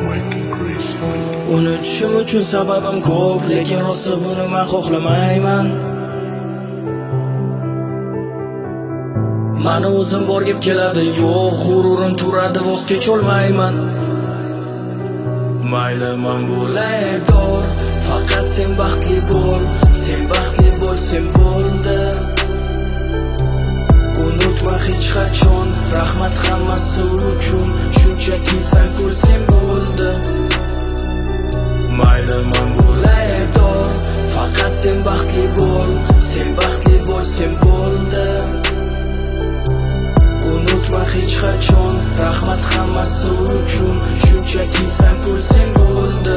Unutishim uchun sababim ko'p, lekin rosti buni men xohlamayman. Mani o'zim borgib keladi, yo'q, g'ururim turadi, voz kecholmayman. Mayli men bo'lay dor, faqat sen baxtli bo'l, sen baxtli bo'lsang bo'ldi. Unutma hech qachon, rahmat hammasi uchun, shunchaki sen ko'rsang bo'ldi. Mayli men bo'lay dor, faqat sen baxtli bo'l, sen baxtli bo'lsang bo'ldi. Unutma hech qachon, rahmat hammasi uchun, shunchaki sen ko'rsang bo'ldi.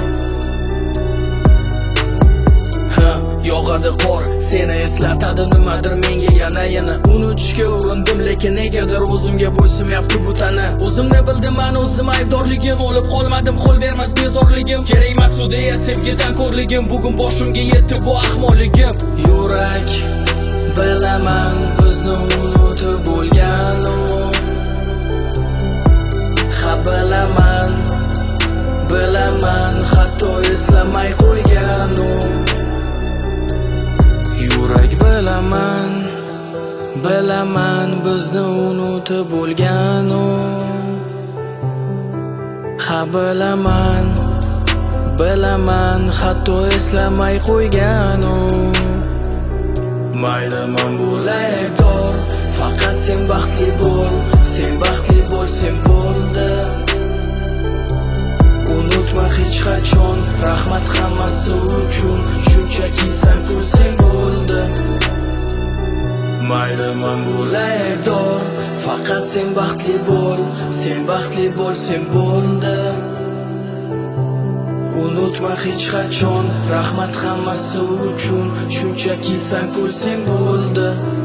Yog'adi qor, seni eslatadi nimadir menga yana unutishga urindim, lekin negadir o'zimga bo'ysunmayapti bu tana. O'zimni bildim, men o'zim aybdorligim, o'lib qolmadim, qo'l bermas bezorligim. Kerak emas u deya sevgidan ko'rligim, bugun boshimga yetdi bu ahmoqligim. Yurak, bilaman bizni unutib bo'lgan u. Ha bilaman, hatto eslamay qo'ygan u. Yurak, bilaman bizni unutib bo'lgan u. Ha bilaman, hatto eslamay qo'ygan u. Mayli men bo'lay dor, faqat sen baxtli bo'l, sen baxtli bo'lsang bo'ldi. Unutma hech qachon, rahmat hammasi uchun, shunchaki sen ko'rsang bo'ldi. Mayli men bo'lay dor, faqat sen baxtli bo'l, sen baxtli bo'lsang bo'ldi. Unutma hech qachon, rahmat hammasi uchun, shunchaki sen ko'rsang bo'ldi.